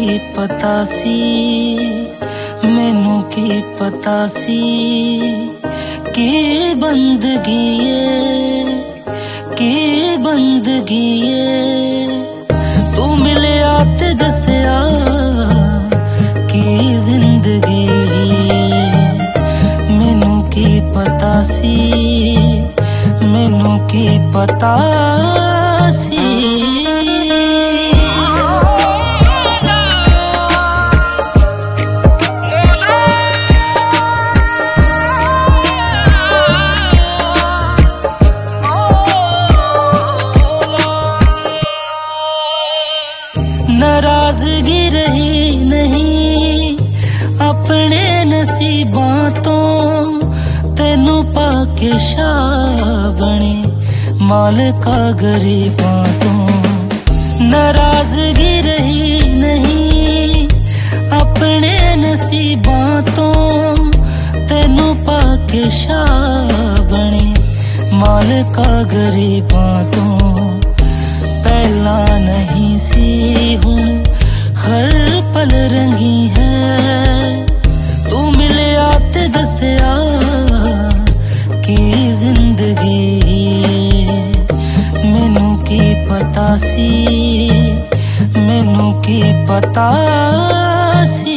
पता सी, मैनू की पता सी की बंदगी तू मिलिया ते दसिया की जिंदगी। मैनू की पता सी, मैनू की पता सी। नाराजगी रही नहीं अपने नसीबां तो, तेनू पाके शाह बने मालिका गरीबां तो। नाराजगी रही नहीं अपने नसीबां तो, तेनू पाके शाह बने मालिका गरीबां तो। पहला नहीं सी हुण हर पल रंगी है, तू मिलिया ते दसिया की जिंदगी। मैनू की पता सी, मैनू की पता सी।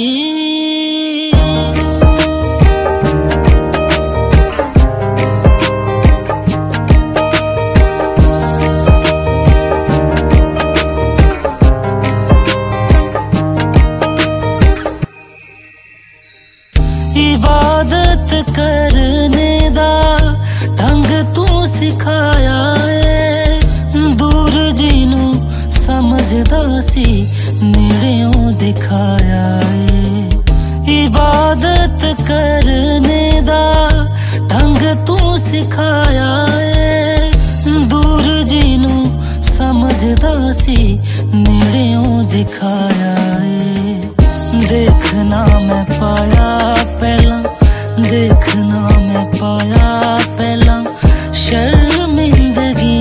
इबादत करने दा ढंग तू सिखाया है, दूर जीनू समझदा सी नेड़ेओं दिखाया है। इबादत करने दा ढंग तू सिखाया है, दूर जीनू समझदा सी नेड़ेओं दिखाया है। देखना मैं पाया पहला, देखना मैं पाया पहला शर्मिंदगी।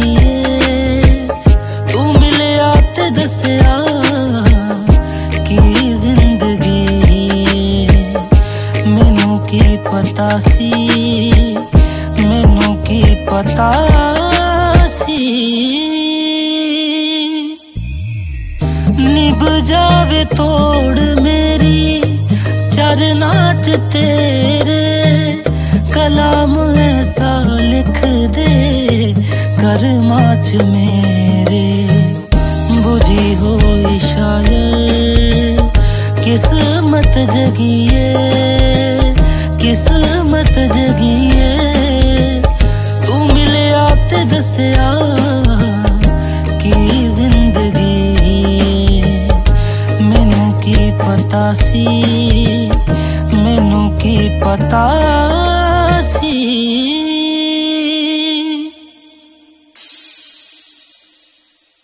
तू मिलिया ते दसिया की जिंदगी। मैनू की पता सी, मैनू की पता सी। निभ जावे तोड़ मेरी चरना च तेरे, कलाम ऐसा लिख दे कर्मा च मेरे। बुझी होई शायर किस्मत जगिए, किस्मत जगिए। तू मिलिया ते दसिया की जिंदगी। मैनू की पता सी, मैनू की पता सी।